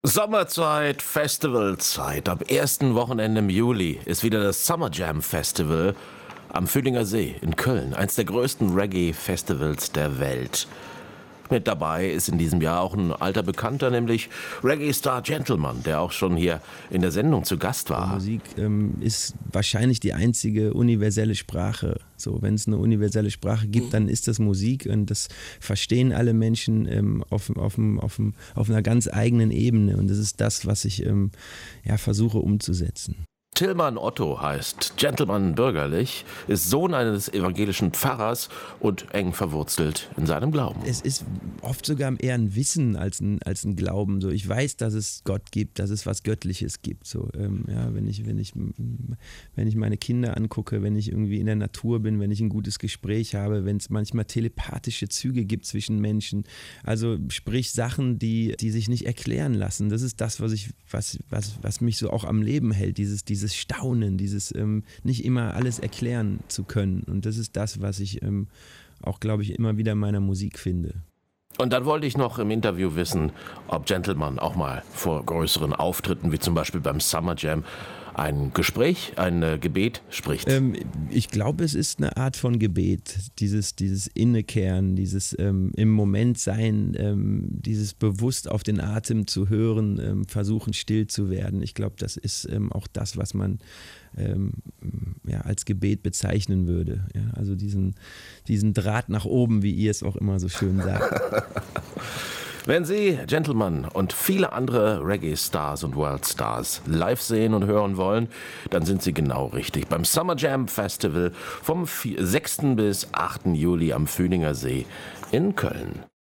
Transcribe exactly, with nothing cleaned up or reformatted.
Sommerzeit, Festivalzeit. Am ersten Wochenende im Juli ist wieder das Summer Jam Festival am Fühlinger See in Köln. Eins der größten Reggae-Festivals der Welt. Mit dabei ist in diesem Jahr auch ein alter Bekannter, nämlich Reggae-Star Gentleman, der auch schon hier in der Sendung zu Gast war. Musik ähm, ist wahrscheinlich die einzige universelle Sprache. So, wenn es eine universelle Sprache gibt, dann ist das Musik, und das verstehen alle Menschen ähm, auf, auf, auf, auf einer ganz eigenen Ebene, und das ist das, was ich ähm, ja, versuche umzusetzen. Tilman Otto heißt, Gentleman bürgerlich, ist Sohn eines evangelischen Pfarrers und eng verwurzelt in seinem Glauben. Es ist oft sogar eher ein Wissen als ein, als ein Glauben. So, ich weiß, dass es Gott gibt, dass es was Göttliches gibt. So, ähm, ja, wenn ich, wenn ich, wenn ich meine Kinder angucke, wenn ich irgendwie in der Natur bin, wenn ich ein gutes Gespräch habe, wenn es manchmal telepathische Züge gibt zwischen Menschen. Also sprich Sachen, die, die sich nicht erklären lassen. Das ist das, was ich, was, was, was mich so auch am Leben hält. Dieses, dieses Dieses Staunen, dieses ähm, nicht immer alles erklären zu können. Und das ist das, was ich ähm, auch, glaube ich, immer wieder in meiner Musik finde. Und dann wollte ich noch im Interview wissen, ob Gentleman auch mal vor größeren Auftritten, wie zum Beispiel beim Summer Jam, ein Gespräch, ein äh, Gebet spricht. Ähm, ich glaube, es ist eine Art von Gebet. Dieses, dieses Innekehren, dieses ähm, im Moment sein, ähm, dieses bewusst auf den Atem zu hören, ähm, versuchen still zu werden. Ich glaube, das ist ähm, auch das, was man ähm, ja, als Gebet bezeichnen würde. Ja, also diesen, diesen Draht nach oben, wie ihr es auch immer so schön sagt. Wenn Sie Gentleman und viele andere Reggae-Stars und World-Stars live sehen und hören wollen, dann sind Sie genau richtig. Beim Summer Jam Festival vom sechsten bis achten Juli am Fühlinger See in Köln.